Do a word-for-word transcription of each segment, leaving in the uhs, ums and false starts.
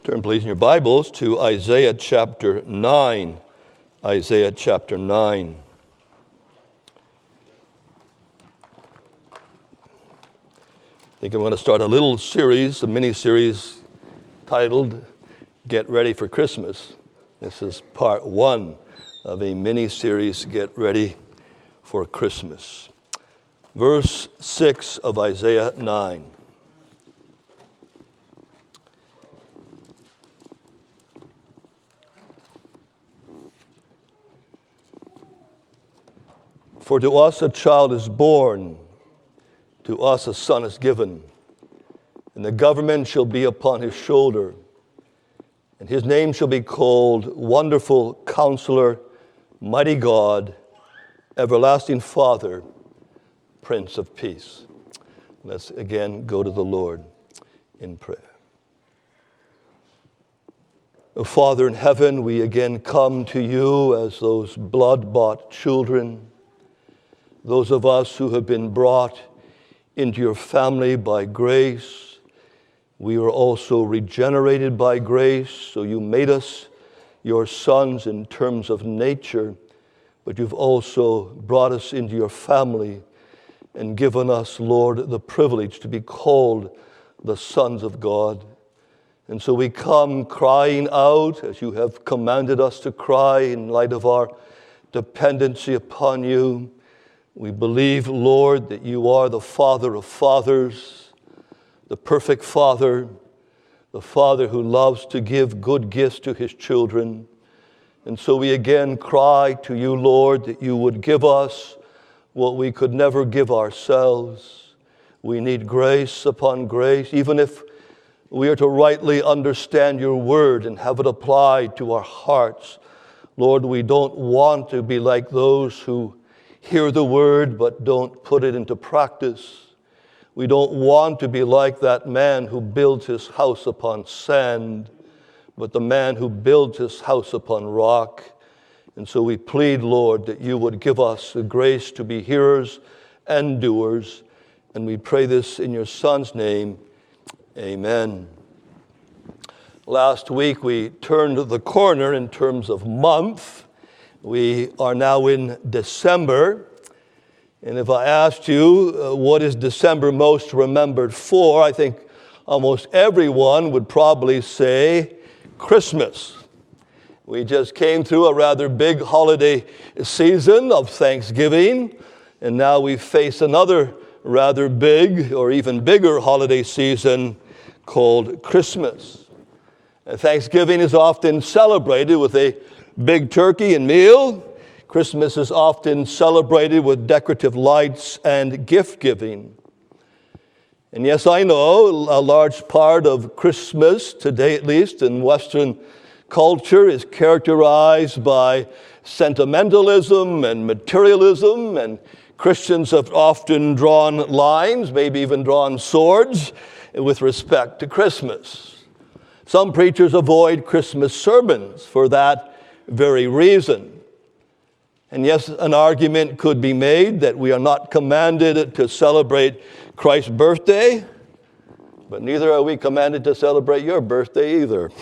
Turn, please, in your Bibles to Isaiah chapter nine. Isaiah chapter nine. I think I'm going to start a little series, a mini-series titled, Get Ready for Christmas. This is part one of a mini-series, Get Ready for Christmas. Verse six of Isaiah nine. For to us a child is born, to us a son is given, and the government shall be upon his shoulder, and his name shall be called Wonderful Counselor, Mighty God, Everlasting Father, Prince of Peace. Let's again go to the Lord in prayer. Oh, Father in heaven, we again come to you as those blood-bought children, those of us who have been brought into your family by grace. We are also regenerated by grace, so you made us your sons in terms of nature, but you've also brought us into your family and given us, Lord, the privilege to be called the sons of God. And so we come crying out as you have commanded us to cry in light of our dependency upon you. We believe, Lord, that you are the Father of fathers, the perfect Father, the Father who loves to give good gifts to his children. And so we again cry to you, Lord, that you would give us what we could never give ourselves. We need grace upon grace, even if we are to rightly understand your word and have it applied to our hearts. Lord, we don't want to be like those who hear the word but don't put it into practice. We don't want to be like that man who builds his house upon sand, but the man who builds his house upon rock. And so we plead, Lord, that you would give us the grace to be hearers and doers. And we pray this in your Son's name. Amen. Last week we turned the corner in terms of month. We are now in December, and if I asked you uh, what is December most remembered for, I think almost everyone would probably say Christmas. We just came through a rather big holiday season of Thanksgiving, and now we face another rather big or even bigger holiday season called Christmas. And Thanksgiving is often celebrated with a big turkey and meal. Christmas is often celebrated with decorative lights and gift giving. And yes, I know a large part of Christmas, today at least, in Western culture is characterized by sentimentalism and materialism, and Christians have often drawn lines, maybe even drawn swords, with respect to Christmas. Some preachers avoid Christmas sermons for that very reason. And yes, an argument could be made that we are not commanded to celebrate Christ's birthday, but neither are we commanded to celebrate your birthday either.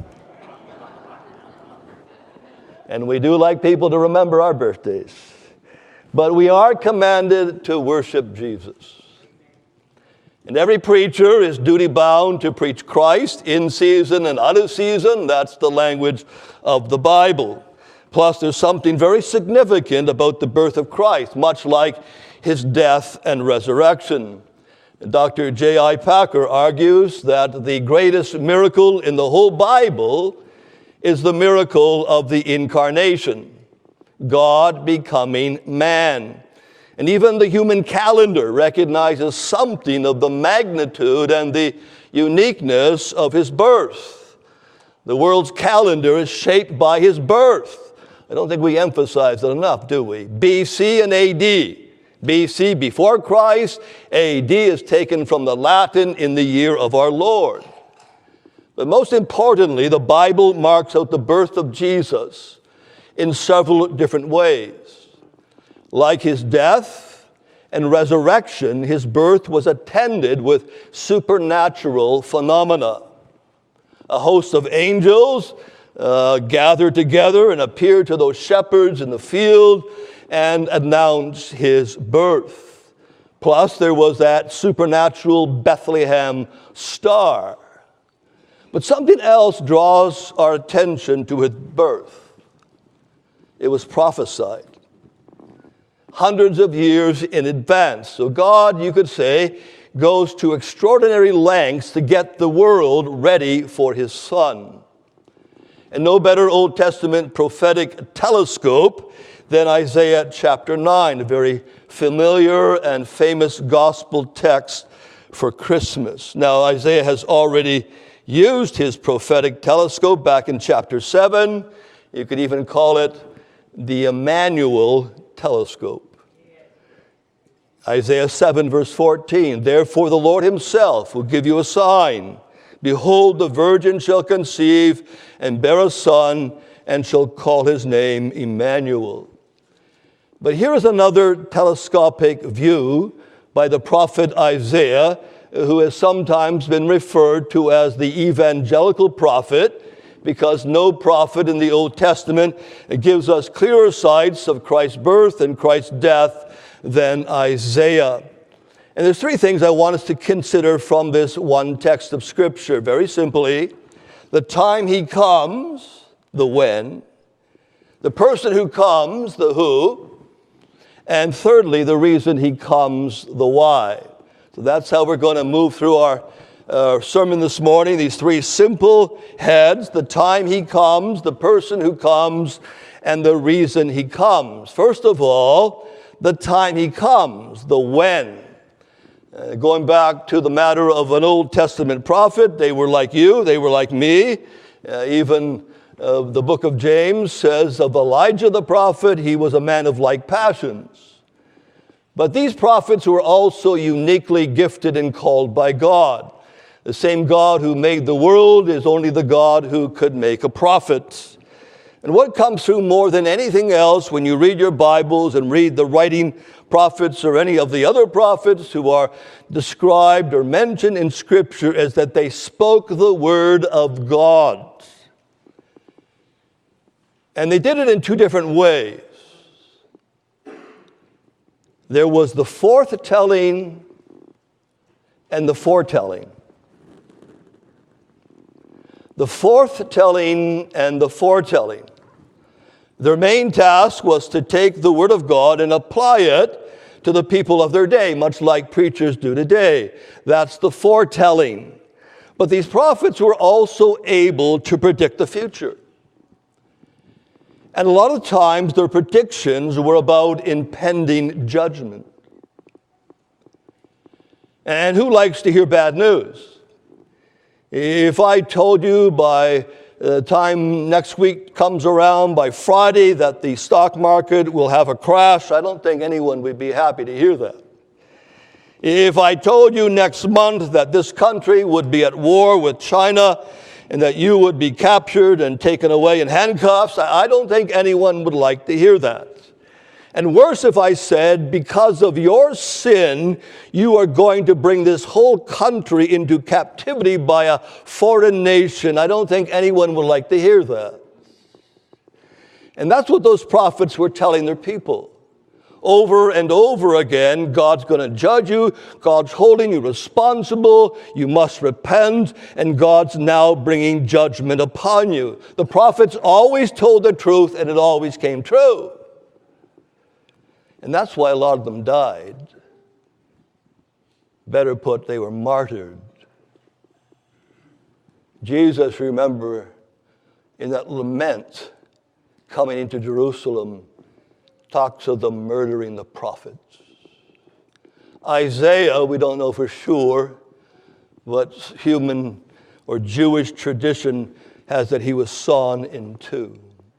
And we do like people to remember our birthdays. But we are commanded to worship Jesus. And every preacher is duty-bound to preach Christ in season and out of season. That's the language of the Bible. Plus, there's something very significant about the birth of Christ, much like his death and resurrection. Doctor J I Packer argues that the greatest miracle in the whole Bible is the miracle of the incarnation, God becoming man. And even the human calendar recognizes something of the magnitude and the uniqueness of his birth. The world's calendar is shaped by his birth. I don't think we emphasize it enough, do we? B C and A D. B C, before Christ. A D is taken from the Latin, in the year of our Lord. But most importantly, the Bible marks out the birth of Jesus in several different ways. Like his death and resurrection, his birth was attended with supernatural phenomena. A host of angels uh, gathered together and appeared to those shepherds in the field and announced his birth. Plus, there was that supernatural Bethlehem star. But something else draws our attention to his birth. It was prophesied hundreds of years in advance. So God, you could say, goes to extraordinary lengths to get the world ready for his son. And no better Old Testament prophetic telescope than Isaiah chapter nine, a very familiar and famous gospel text for Christmas. Now, Isaiah has already used his prophetic telescope back in chapter seven. You could even call it the Emmanuel telescope. Isaiah seven, verse fourteen, therefore the Lord himself will give you a sign. Behold, the virgin shall conceive and bear a son, and shall call his name Emmanuel. But here is another telescopic view by the prophet Isaiah, who has sometimes been referred to as the evangelical prophet, because no prophet in the Old Testament gives us clearer sights of Christ's birth and Christ's death than Isaiah. And there's three things I want us to consider from this one text of Scripture. Very simply, the time he comes, the when, the person who comes, the who, and thirdly, the reason he comes, the why. So that's how we're going to move through our uh, sermon this morning. These three simple heads: the time he comes, the person who comes, and the reason he comes. First of all, the time he comes, the when. Uh, going back to the matter of an Old Testament prophet, they were like you, they were like me. Uh, even uh, the book of James says of Elijah the prophet, he was a man of like passions. But these prophets were also uniquely gifted and called by God. The same God who made the world is only the God who could make a prophet. And what comes through more than anything else when you read your Bibles and read the writing prophets or any of the other prophets who are described or mentioned in Scripture is that they spoke the word of God. And they did it in two different ways. There was the forthtelling and the foretelling. The forthtelling and the foretelling. Their main task was to take the Word of God and apply it to the people of their day, much like preachers do today. That's the foretelling. But these prophets were also able to predict the future. And a lot of times their predictions were about impending judgment. And who likes to hear bad news? If I told you by the time next week comes around, by Friday, that the stock market will have a crash, I don't think anyone would be happy to hear that. If I told you next month that this country would be at war with China and that you would be captured and taken away in handcuffs, I don't think anyone would like to hear that. And worse if I said, because of your sin, you are going to bring this whole country into captivity by a foreign nation. I don't think anyone would like to hear that. And that's what those prophets were telling their people. Over and over again, God's going to judge you. God's holding you responsible. You must repent. And God's now bringing judgment upon you. The prophets always told the truth, and it always came true. And that's why a lot of them died. Better put, they were martyred. Jesus, remember, in that lament coming into Jerusalem, talks of them murdering the prophets. Isaiah, we don't know for sure, but human or Jewish tradition has that he was sawn in two.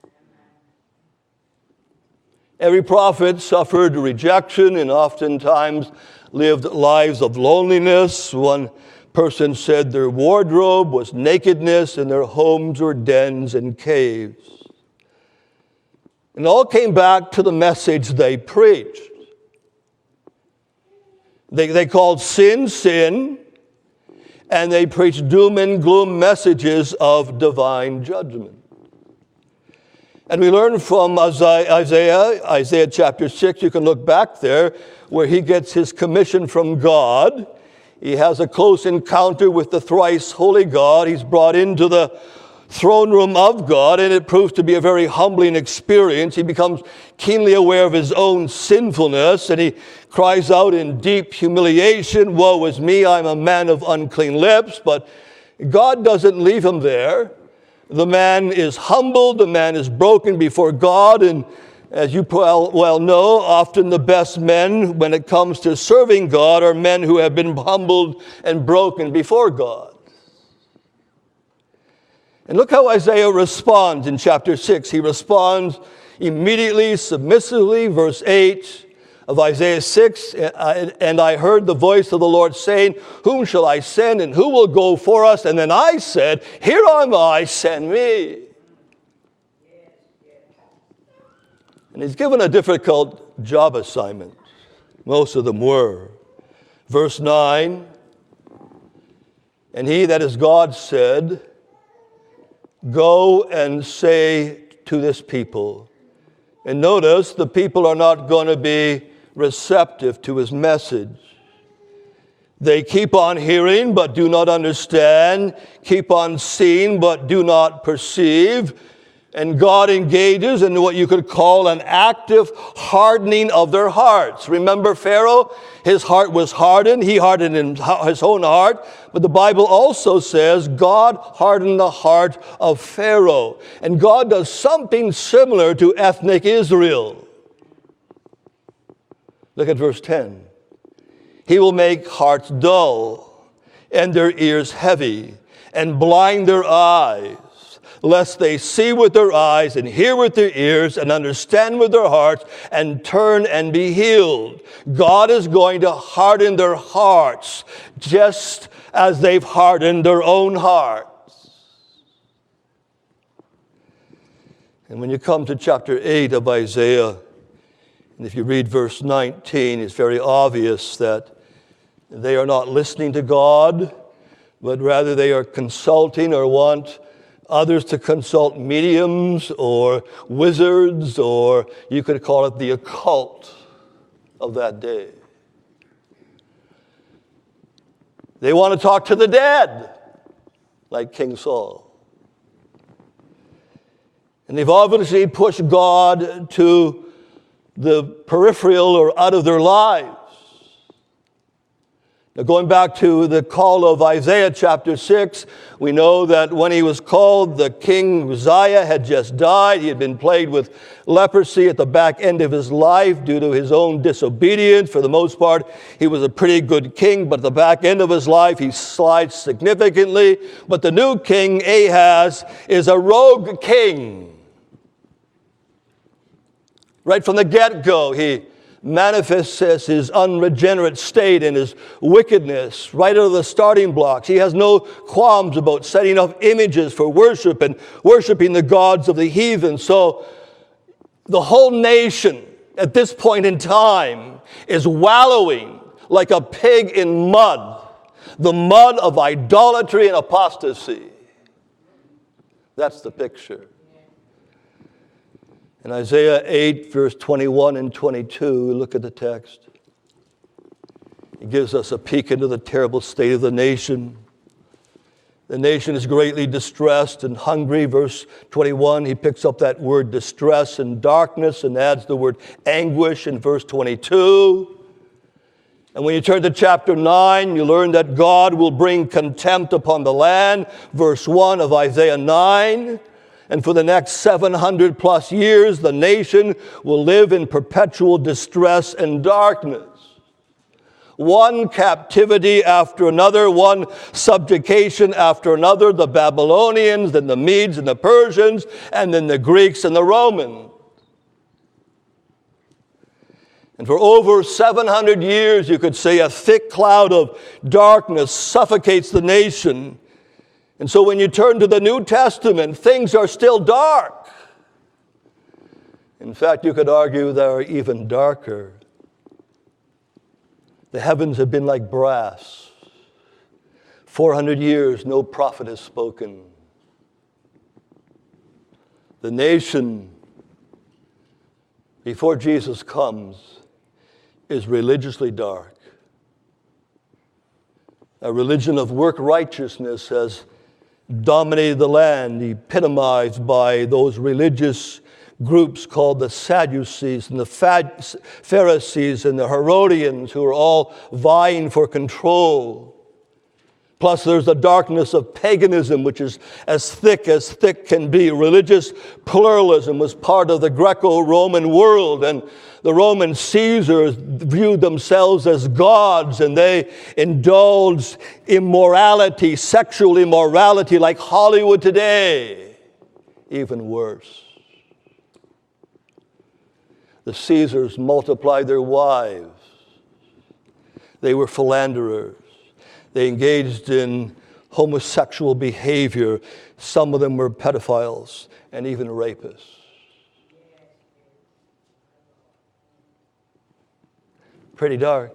Every prophet suffered rejection and oftentimes lived lives of loneliness. One person said their wardrobe was nakedness and their homes were dens and caves. And it all came back to the message they preached. They, they called sin, sin, and they preach doom and gloom messages of divine judgment. And we learn from Isaiah, Isaiah chapter six, you can look back there, where he gets his commission from God. He has a close encounter with the thrice holy God. He's brought into the throne room of God, and it proves to be a very humbling experience. He becomes keenly aware of his own sinfulness, and he cries out in deep humiliation, "Woe is me, I'm a man of unclean lips." But God doesn't leave him there. The man is humbled, the man is broken before God, and as you well know, often the best men, when it comes to serving God, are men who have been humbled and broken before God. And look how Isaiah responds in chapter six. He responds immediately, submissively, verse eight of Isaiah six, "And I heard the voice of the Lord saying, Whom shall I send, and who will go for us? And then I said, Here am I, send me." And he's given a difficult job assignment. Most of them were. Verse nine, "And he, that is God, said, Go and say to this people." And notice, the people are not going to be receptive to his message. They keep on hearing but do not understand, keep on seeing but do not perceive. And God engages in what you could call an active hardening of their hearts. Remember Pharaoh? His heart was hardened. He hardened his own heart. But the Bible also says God hardened the heart of Pharaoh. And God does something similar to ethnic Israel. Look at verse ten. "He will make hearts dull and their ears heavy and blind their eyes, lest they see with their eyes and hear with their ears and understand with their hearts and turn and be healed." God is going to harden their hearts just as they've hardened their own hearts. And when you come to chapter eight of Isaiah, and if you read verse nineteen, it's very obvious that they are not listening to God, but rather they are consulting or want others to consult mediums or wizards, or you could call it the occult of that day. They want to talk to the dead, like King Saul. And they've obviously pushed God to the peripheral or out of their lives. Now, going back to the call of Isaiah chapter six, we know that when he was called, the king Uzziah had just died. He had been plagued with leprosy at the back end of his life due to his own disobedience. For the most part, he was a pretty good king, but at the back end of his life, he slides significantly. But the new king, Ahaz, is a rogue king. Right from the get-go, he manifests as his unregenerate state and his wickedness right out of the starting blocks. He has no qualms about setting up images for worship and worshiping the gods of the heathen. So the whole nation at this point in time is wallowing like a pig in mud, the mud of idolatry and apostasy. That's the picture. In Isaiah eight, verse twenty-one and twenty-two, look at the text. It gives us a peek into the terrible state of the nation. The nation is greatly distressed and hungry. Verse twenty-one, he picks up that word distress and darkness and adds the word anguish in verse twenty-two. And when you turn to chapter nine, you learn that God will bring contempt upon the land. Verse one of Isaiah nine. And for the next seven hundred plus years, the nation will live in perpetual distress and darkness. One captivity after another, one subjugation after another, the Babylonians, then the Medes and the Persians, and then the Greeks and the Romans. And for over seven hundred years, you could say, a thick cloud of darkness suffocates the nation. And so when you turn to the New Testament, things are still dark. In fact, you could argue they are even darker. The heavens have been like brass, four hundred years, no prophet has spoken. The nation, before Jesus comes, is religiously dark. A religion of work righteousness has dominated the land, epitomized by those religious groups called the Sadducees and the Pharisees and the Herodians, who are all vying for control. Plus, there's the darkness of paganism, which is as thick as thick can be. Religious pluralism was part of the Greco-Roman world, and the Roman Caesars viewed themselves as gods, and they indulged immorality, sexual immorality, like Hollywood today. Even worse. The Caesars multiplied their wives. They were philanderers. They engaged in homosexual behavior. Some of them were pedophiles and even rapists. Pretty dark.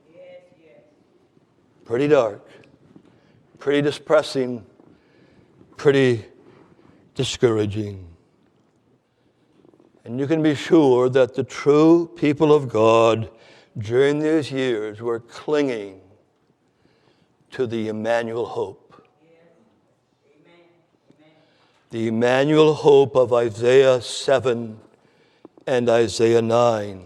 Pretty dark. Pretty depressing. Pretty discouraging. And you can be sure that the true people of God during these years were clinging to the Emmanuel hope. The Emmanuel hope of Isaiah seven and Isaiah nine.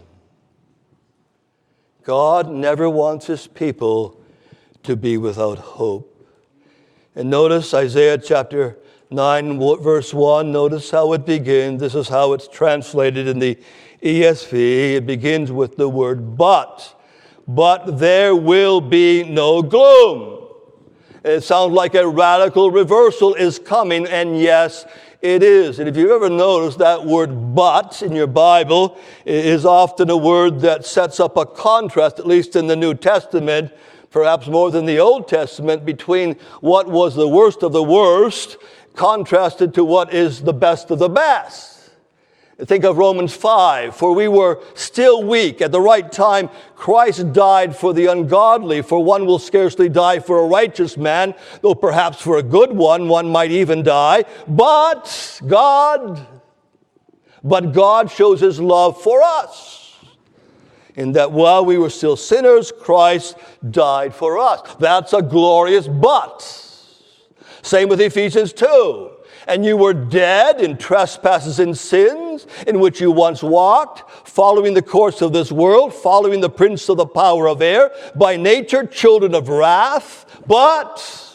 God never wants his people to be without hope. And notice Isaiah chapter nine, verse one, notice how it begins. This is how it's translated in the E S V. It begins with the word but. But there will be no gloom. It sounds like a radical reversal is coming, and yes, it is. And if you've ever noticed, that word but in your Bible is often a word that sets up a contrast, at least in the New Testament, perhaps more than the Old Testament, between what was the worst of the worst contrasted to what is the best of the best. Think of Romans five. For we were still weak. At the right time, Christ died for the ungodly. For one will scarcely die for a righteous man, though perhaps for a good one, one might even die. But God, but God shows his love for us, in that while we were still sinners, Christ died for us. That's a glorious but. Same with Ephesians two. And you were dead in trespasses and sins, in which you once walked, following the course of this world, following the prince of the power of air, by nature children of wrath, but,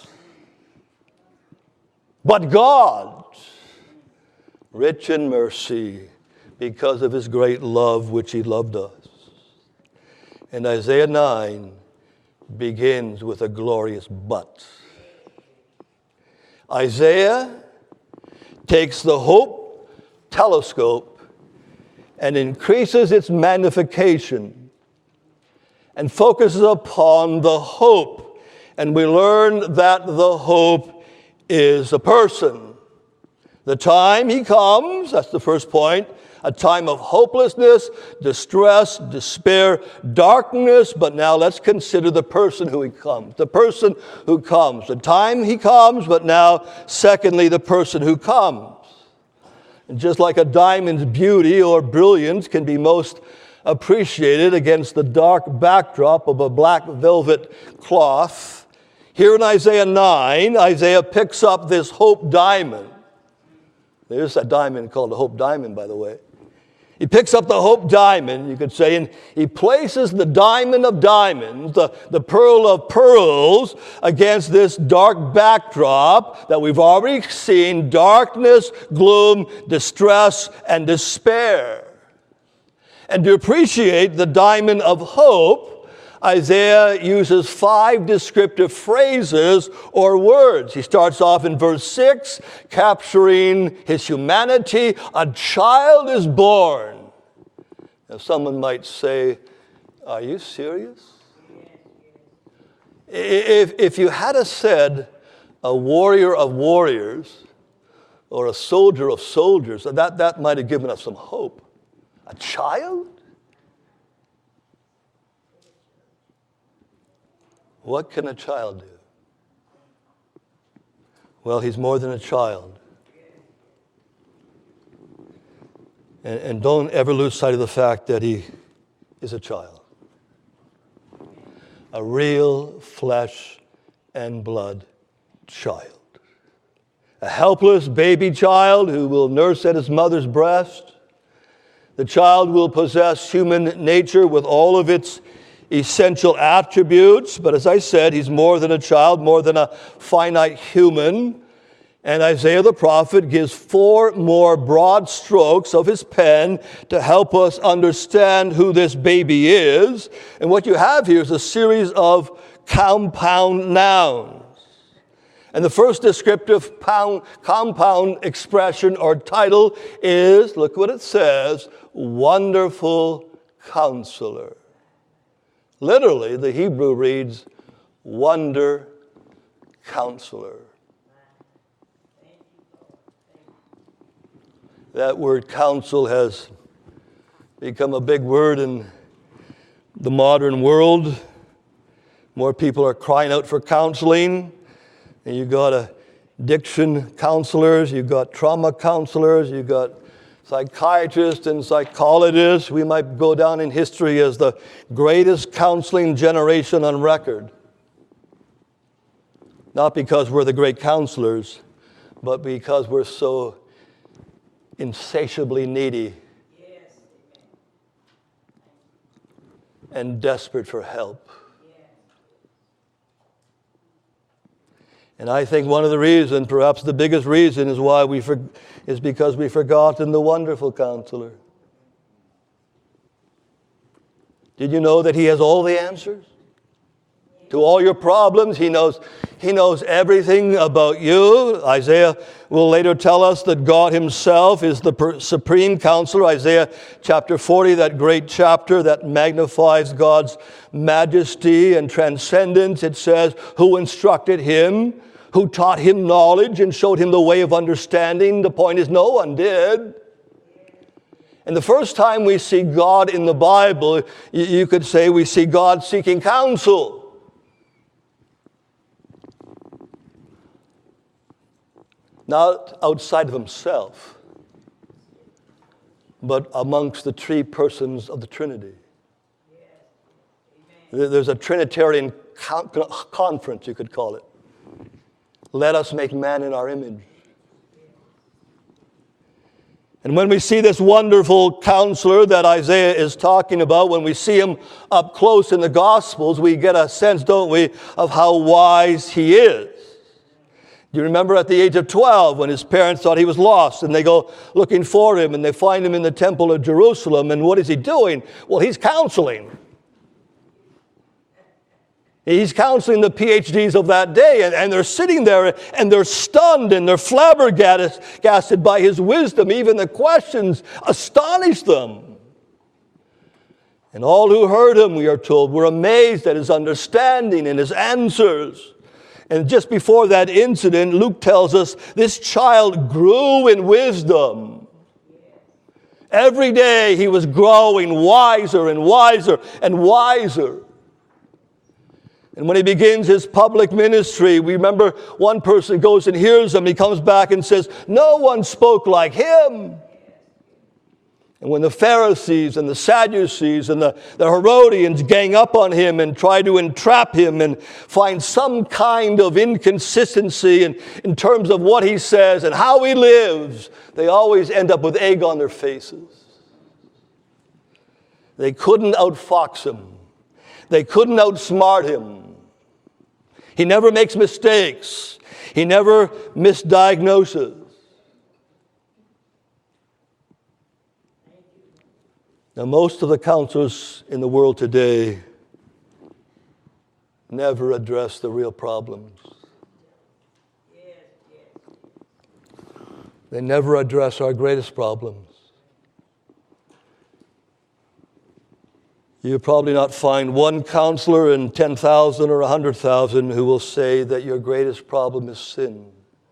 but God, rich in mercy, because of his great love which he loved us. And Isaiah nine begins with a glorious but. Isaiah takes the hope telescope and increases its magnification and focuses upon the hope. And we learn that the hope is a person. The time he comes, that's the first point, a time of hopelessness, distress, despair, darkness. But now let's consider the person who he comes. The person who comes. The time he comes, but now, secondly, the person who comes. And just like a diamond's beauty or brilliance can be most appreciated against the dark backdrop of a black velvet cloth, here in Isaiah nine, Isaiah picks up this hope diamond. There's a diamond called a hope diamond, by the way. He picks up the hope diamond, you could say, and he places the diamond of diamonds, the, the pearl of pearls, against this dark backdrop that we've already seen: darkness, gloom, distress, and despair. And to appreciate the diamond of hope, Isaiah uses five descriptive phrases or words. He starts off in verse six, capturing his humanity. A child is born. Now, someone might say, are you serious? If, if you had said a warrior of warriors or a soldier of soldiers, that, that might have given us some hope. A child? What can a child do? Well, he's more than a child. And, and don't ever lose sight of the fact that he is a child. A real flesh and blood child. A helpless baby child who will nurse at his mother's breast. The child will possess human nature with all of its essential attributes. But as I said, he's more than a child, more than a finite human. And Isaiah the prophet gives four more broad strokes of his pen to help us understand who this baby is. And what you have here is a series of compound nouns. And the first descriptive pound, compound expression or title is, look what it says, Wonderful Counselor. Literally, the Hebrew reads, Wonder Counselor. That word counsel has become a big word in the modern world. More people are crying out for counseling. And you've got addiction counselors, you've got trauma counselors, you've got psychiatrists and psychologists. We might go down in history as the greatest counseling generation on record. Not because we're the great counselors, but because we're so insatiably needy and desperate for help. And I think one of the reasons, perhaps the biggest reason, is why we for, is because we've forgotten the wonderful counselor. Did you know that he has all the answers to all your problems? He knows, he knows everything about you. Isaiah will later tell us that God himself is the per- supreme counselor. Isaiah chapter forty, that great chapter that magnifies God's majesty and transcendence. It says, who instructed him, who taught him knowledge and showed him the way of understanding. The point is, no one did. And the first time we see God in the Bible, you could say we see God seeking counsel. Not outside of himself, but amongst the three persons of the Trinity. There's a Trinitarian conference, you could call it. Let us make man in our image. And when we see this wonderful counselor that Isaiah is talking about, when we see him up close in the Gospels, we get a sense, don't we, of how wise he is. Do you remember at the age of twelve when his parents thought he was lost and they go looking for him and they find him in the temple of Jerusalem, and what is he doing? Well, he's counseling. He's counseling the P H Ds of that day, and, and they're sitting there and they're stunned and they're flabbergasted by his wisdom. Even the questions astonish them. And all who heard him, we are told, were amazed at his understanding and his answers. And just before that incident, Luke tells us this child grew in wisdom. Every day he was growing wiser and wiser and wiser. And when he begins his public ministry, we remember one person goes and hears him. He comes back and says, no one spoke like him. And when the Pharisees and the Sadducees and the, the Herodians gang up on him and try to entrap him and find some kind of inconsistency in, in terms of what he says and how he lives, they always end up with egg on their faces. They couldn't outfox him. They couldn't outsmart him. He never makes mistakes. He never misdiagnoses. Now, most of the counselors in the world today never address the real problems. They never address our greatest problems. You'll probably not find one counselor in ten thousand or one hundred thousand who will say that your greatest problem is sin.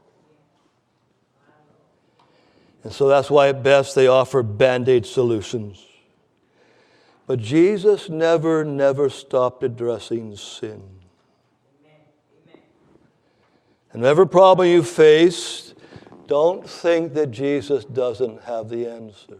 And so that's why at best they offer Band-Aid solutions. But Jesus never, never stopped addressing sin. And whatever problem you face, don't think that Jesus doesn't have the answer.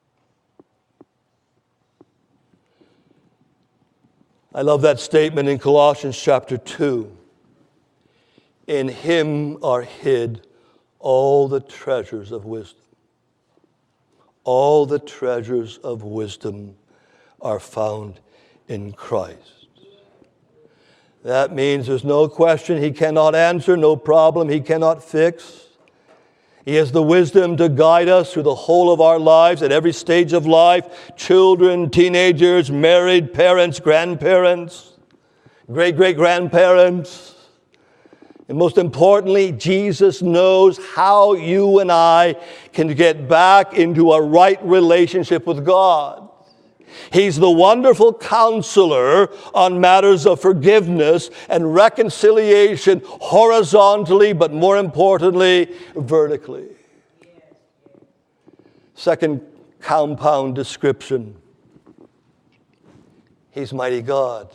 I love that statement in Colossians chapter two. In him are hid all the treasures of wisdom. All the treasures of wisdom are found in Christ. That means there's no question he cannot answer, no problem he cannot fix. He has the wisdom to guide us through the whole of our lives at every stage of life. Children, teenagers, married, parents, grandparents, great-great-grandparents. And most importantly, Jesus knows how you and I can get back into a right relationship with God. He's the wonderful counselor on matters of forgiveness and reconciliation horizontally, but more importantly, vertically. Second compound description. He's mighty God.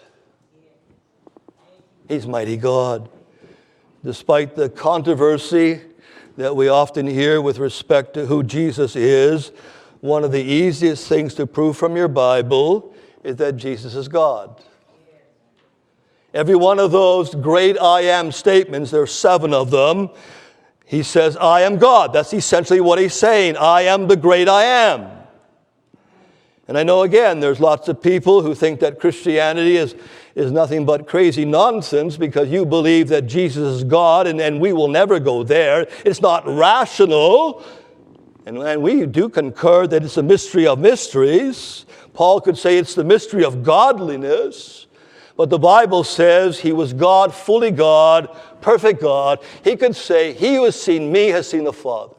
He's mighty God. Despite the controversy that we often hear with respect to who Jesus is, one of the easiest things to prove from your Bible is that Jesus is God. Every one of those great I am statements, there are seven of them, he says, I am God. That's essentially what he's saying. I am the great I am. And I know, again, there's lots of people who think that Christianity is, is nothing but crazy nonsense because you believe that Jesus is God and, and we will never go there. It's not rational. And, and we do concur that it's a mystery of mysteries. Paul could say it's the mystery of godliness. But the Bible says he was God, fully God, perfect God. He could say, he who has seen me has seen the Father.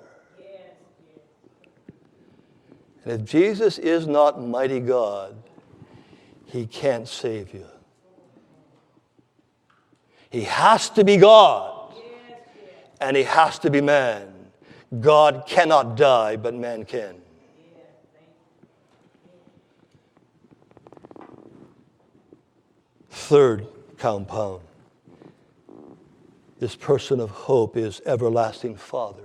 And if Jesus is not mighty God, he can't save you. He has to be God, and he has to be man. God cannot die, but man can. Third compound. This person of hope is everlasting Father.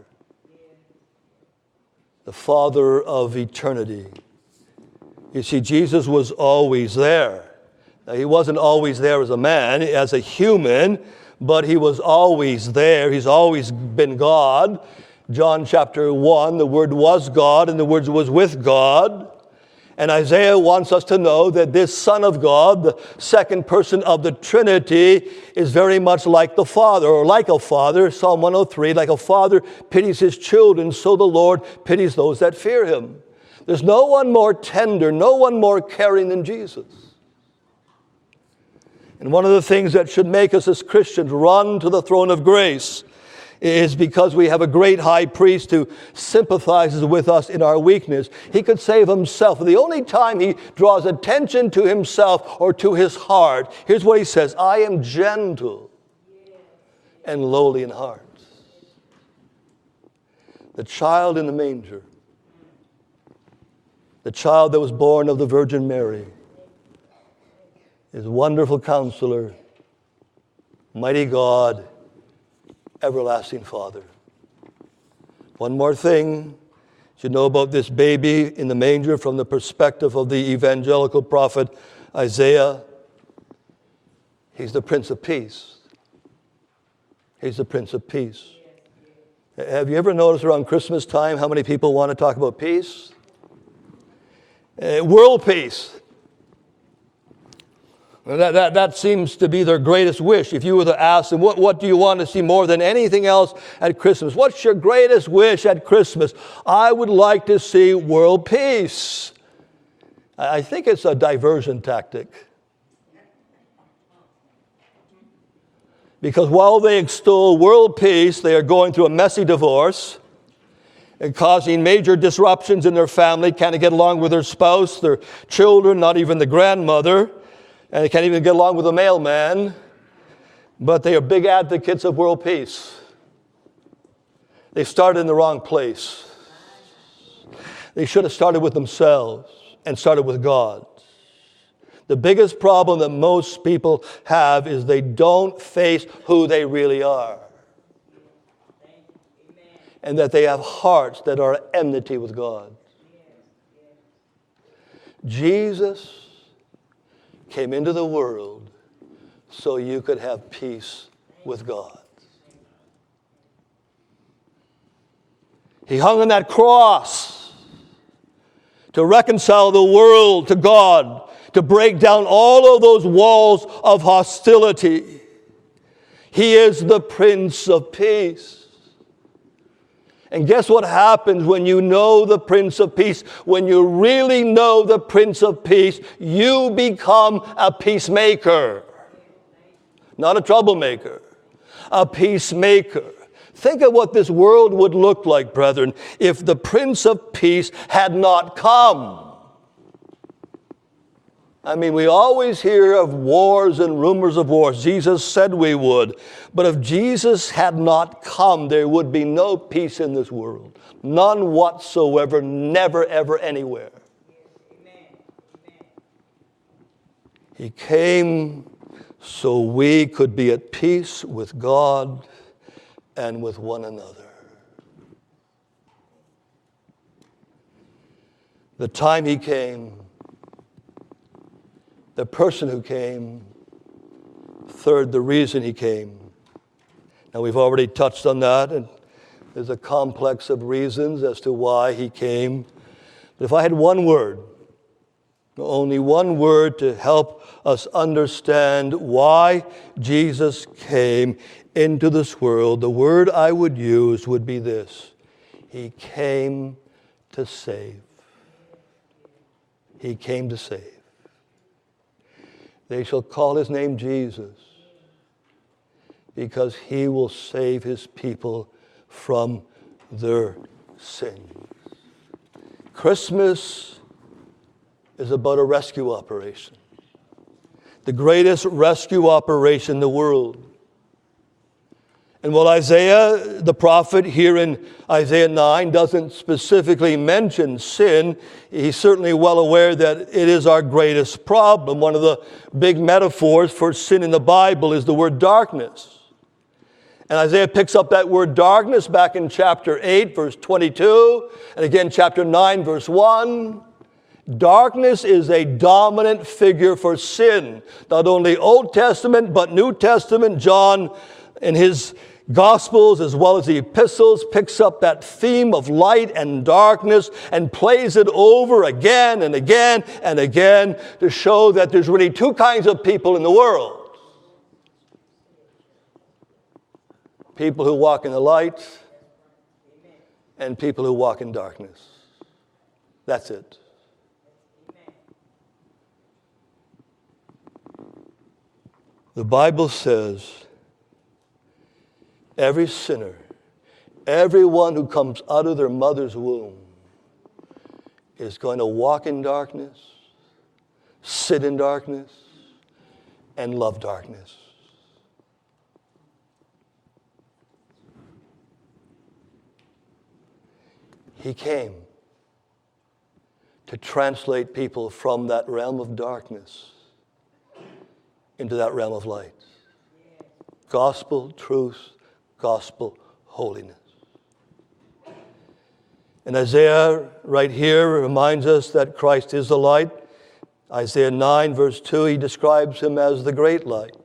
The Father of eternity. You see, Jesus was always there. Now, he wasn't always there as a man, as a human, but he was always there. He's always been God. John chapter one, the Word was God, and the Word was with God. And Isaiah wants us to know that this Son of God, the second person of the Trinity, is very much like the Father, or like a father. Psalm one oh three, like a father pities his children, so the Lord pities those that fear him. There's no one more tender, no one more caring than Jesus. And one of the things that should make us as Christians run to the throne of grace is because we have a great high priest who sympathizes with us in our weakness. He could save himself. The only time he draws attention to himself or to his heart, here's what he says, I am gentle and lowly in heart. The child in the manger, the child that was born of the Virgin Mary, is wonderful counselor, mighty God, everlasting Father. One more thing you know about this baby in the manger from the perspective of the evangelical prophet Isaiah. He's the Prince of Peace. He's the Prince of Peace. Have you ever noticed around Christmas time how many people want to talk about peace? Uh, world peace. That, that, that seems to be their greatest wish. If you were to ask them, what, what do you want to see more than anything else at Christmas? What's your greatest wish at Christmas? I would like to see world peace. I think it's a diversion tactic. Because while they extol world peace, they are going through a messy divorce and causing major disruptions in their family, can't get along with their spouse, their children, not even the grandmother. And they can't even get along with a mailman, but they are big advocates of world peace. They started in the wrong place. They should have started with themselves and started with God. The biggest problem that most people have is they don't face who they really are. and that they have hearts that are at enmity with God. Jesus came into the world so you could have peace with God. He hung on that cross to reconcile the world to God, to break down all of those walls of hostility. He is the Prince of Peace. And guess what happens when you know the Prince of Peace? When you really know the Prince of Peace, you become a peacemaker. Not a troublemaker, a peacemaker. Think of what this world would look like, brethren, if the Prince of Peace had not come. I mean, we always hear of wars and rumors of wars. Jesus said we would. But if Jesus had not come, there would be no peace in this world. None whatsoever, never, ever, anywhere. Amen. He came so we could be at peace with God and with one another. The time he came, the person who came, third, the reason he came. Now, we've already touched on that, and there's a complex of reasons as to why he came. But if I had one word, only one word to help us understand why Jesus came into this world, the word I would use would be this: he came to save. He came to save. They shall call his name Jesus, because he will save his people from their sins. Christmas is about a rescue operation. The greatest rescue operation in the world. And while Isaiah, the prophet, here in Isaiah nine, doesn't specifically mention sin, he's certainly well aware that it is our greatest problem. One of the big metaphors for sin in the Bible is the word darkness. And Isaiah picks up that word darkness back in chapter eight, verse twenty-two, and again chapter nine, verse one. Darkness is a dominant figure for sin. Not only Old Testament, but New Testament. John, in his Gospels as well as the epistles, picks up that theme of light and darkness and plays it over again and again and again to show that there's really two kinds of people in the world. People who walk in the light and people who walk in darkness. That's it. The Bible says every sinner, everyone who comes out of their mother's womb is going to walk in darkness, sit in darkness, and love darkness. He came to translate people from that realm of darkness into that realm of light. Gospel, truth, gospel, holiness. And Isaiah right here reminds us that Christ is the light. Isaiah nine verse two, he describes him as the great light.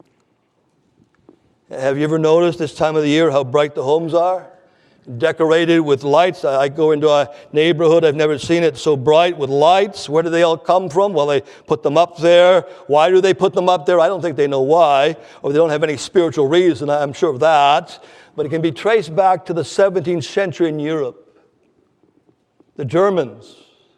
Have you ever noticed this time of the year how bright the homes are? Decorated with lights. I go into a neighborhood, I've never seen it so bright with lights. Where do they all come from? Well, they put them up there. Why do they put them up there? I don't think they know why, or they don't have any spiritual reason, I'm sure of that. But it can be traced back to the seventeenth century in Europe. The Germans,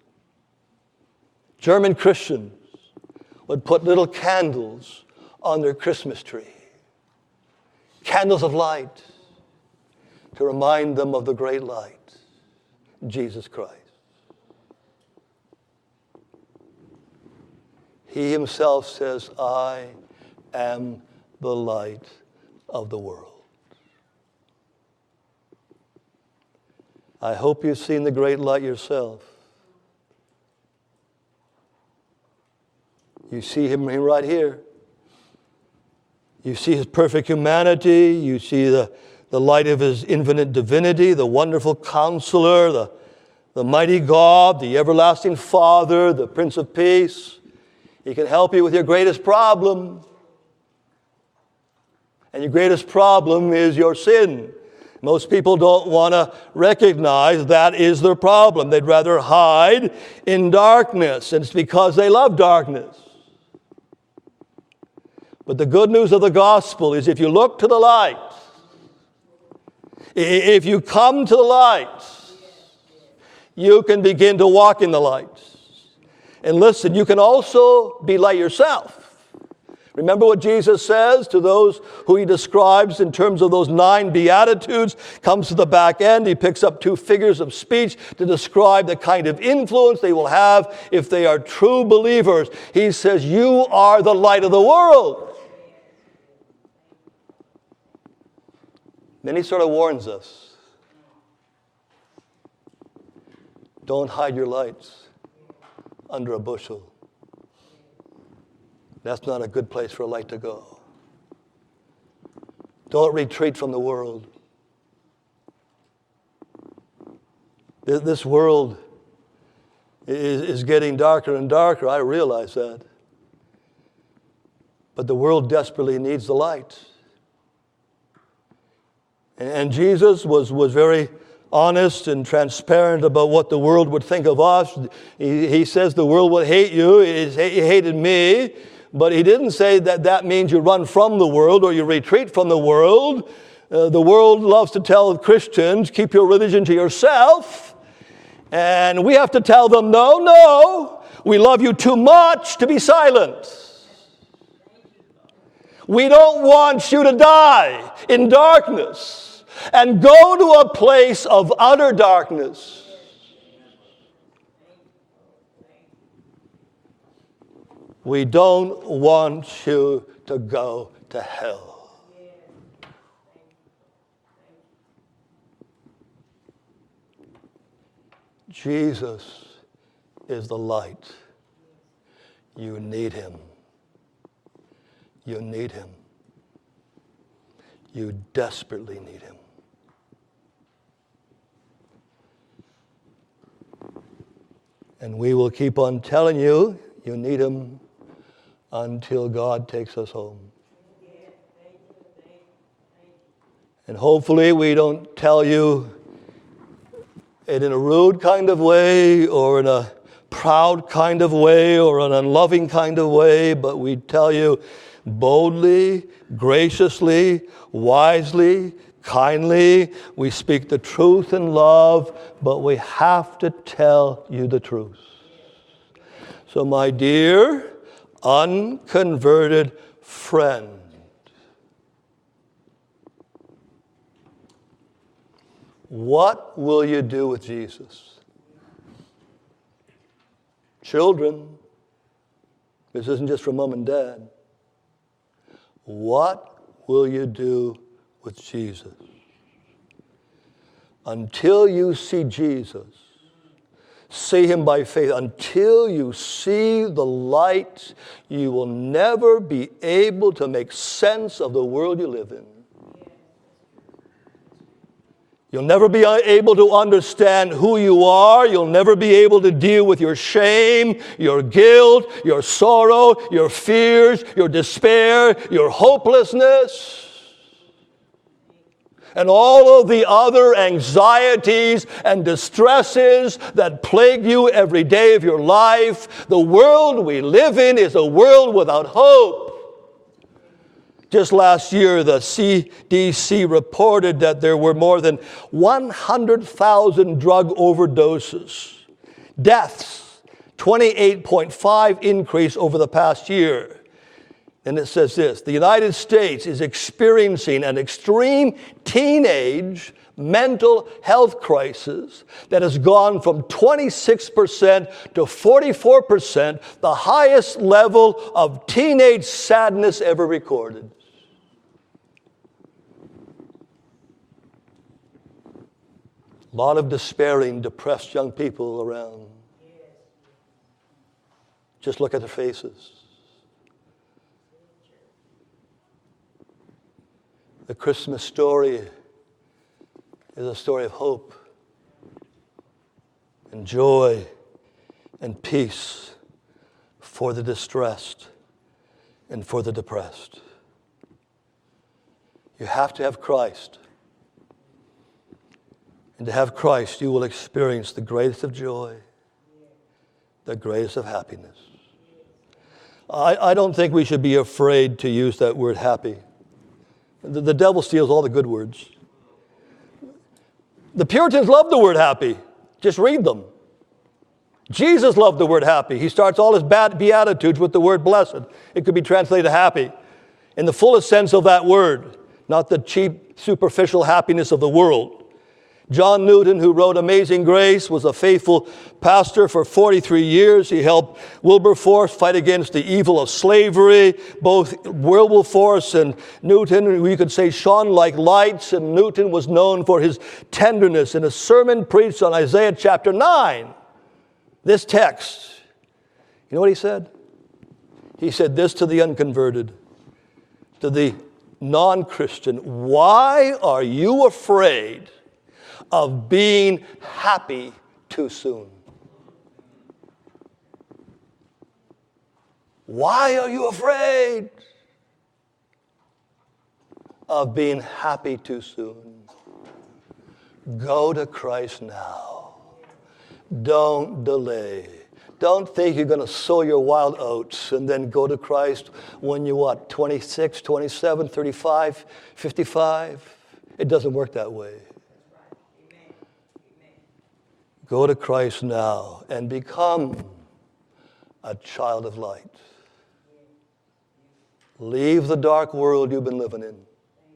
German Christians, would put little candles on their Christmas tree. Candles of light, to remind them of the great light, Jesus Christ. He himself says, I am the light of the world. I hope you've seen the great light yourself. You see him right here. You see his perfect humanity. You see the the light of his infinite divinity, the wonderful counselor, the, the mighty God, the everlasting Father, the Prince of Peace. He can help you with your greatest problem. And your greatest problem is your sin. Most people don't want to recognize that is their problem. They'd rather hide in darkness, and it's because they love darkness. But the good news of the gospel is if you look to the light, if you come to the light, you can begin to walk in the light. And listen, you can also be light yourself. Remember what Jesus says to those who he describes in terms of those nine Beatitudes. Comes to the back end, he picks up two figures of speech to describe the kind of influence they will have if they are true believers. He says, you are the light of the world. Then he sort of warns us. Don't hide your lights under a bushel. That's not a good place for a light to go. Don't retreat from the world. This world is, is getting darker and darker. I realize that. But the world desperately needs the light. And, and Jesus was, was very honest and transparent about what the world would think of us. He, he says the world would hate you. He hated me. But he didn't say that that means you run from the world or you retreat from the world. Uh, the world loves to tell Christians, keep your religion to yourself. And we have to tell them, no, no, we love you too much to be silent. We don't want you to die in darkness and go to a place of utter darkness. We don't want you to go to hell. Jesus is the light. You need him. You need him. You desperately need him. And we will keep on telling you, you need him until God takes us home. And hopefully we don't tell you it in a rude kind of way or in a proud kind of way or an unloving kind of way, but we tell you boldly, graciously, wisely, kindly. We speak the truth in love, but we have to tell you the truth. So my dear unconverted friend, what will you do with Jesus? Children, this isn't just for mom and dad. What will you do with Jesus? Until you see Jesus, see him by faith. Until you see the light, you will never be able to make sense of the world you live in. You'll never be able to understand who you are. You'll never be able to deal with your shame, your guilt, your sorrow, your fears, your despair, your hopelessness, and all of the other anxieties and distresses that plague you every day of your life. The world we live in is a world without hope. Just last year, the C D C reported that there were more than one hundred thousand drug overdoses. Deaths, twenty-eight point five increase over the past year. And it says this: the United States is experiencing an extreme teenage mental health crisis that has gone from twenty-six percent to forty-four percent, the highest level of teenage sadness ever recorded. A lot of despairing, depressed young people around. Just look at their faces. The Christmas story is a story of hope and joy and peace for the distressed and for the depressed. You have to have Christ. And to have Christ, you will experience the greatest of joy, the greatest of happiness. I, I don't think we should be afraid to use that word happy. The, the devil steals all the good words. The Puritans loved the word happy. Just read them. Jesus loved the word happy. He starts all his bad beatitudes with the word blessed. It could be translated happy in the fullest sense of that word, not the cheap, superficial happiness of the world. John Newton, who wrote Amazing Grace, was a faithful pastor for forty-three years. He helped Wilberforce fight against the evil of slavery. Both Wilberforce and Newton, we could say, shone like lights, and Newton was known for his tenderness. In a sermon preached on Isaiah chapter nine, this text, you know what he said? He said this to the unconverted, to the non-Christian: why are you afraid of being happy too soon? Why are you afraid of being happy too soon? Go to Christ now. Don't delay. Don't think you're going to sow your wild oats and then go to Christ when you're what, twenty-six, twenty-seven, thirty-five, fifty-five? It doesn't work that way. Go to Christ now and become a child of light. Leave the dark world you've been living in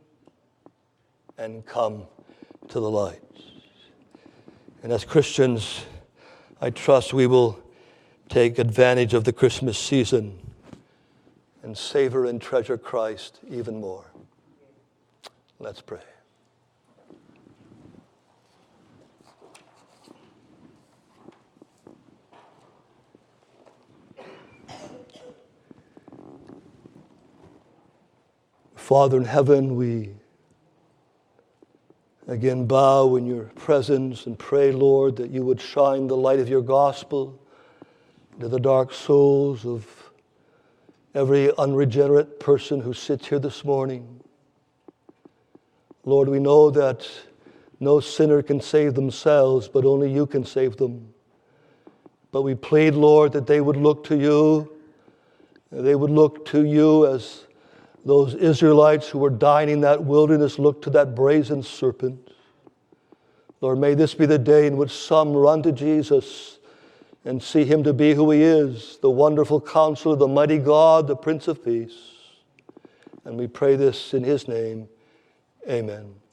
and come to the light. And as Christians, I trust we will take advantage of the Christmas season and savor and treasure Christ even more. Let's pray. Father in heaven, we again bow in your presence and pray, Lord, that you would shine the light of your gospel into the dark souls of every unregenerate person who sits here this morning. Lord, we know that no sinner can save themselves, but only you can save them. But we plead, Lord, that they would look to you. They would look to you as those Israelites who were dying in that wilderness looked to that brazen serpent. Lord, may this be the day in which some run to Jesus and see him to be who he is, the wonderful counselor, the mighty God, the Prince of Peace. And we pray this in his name. Amen.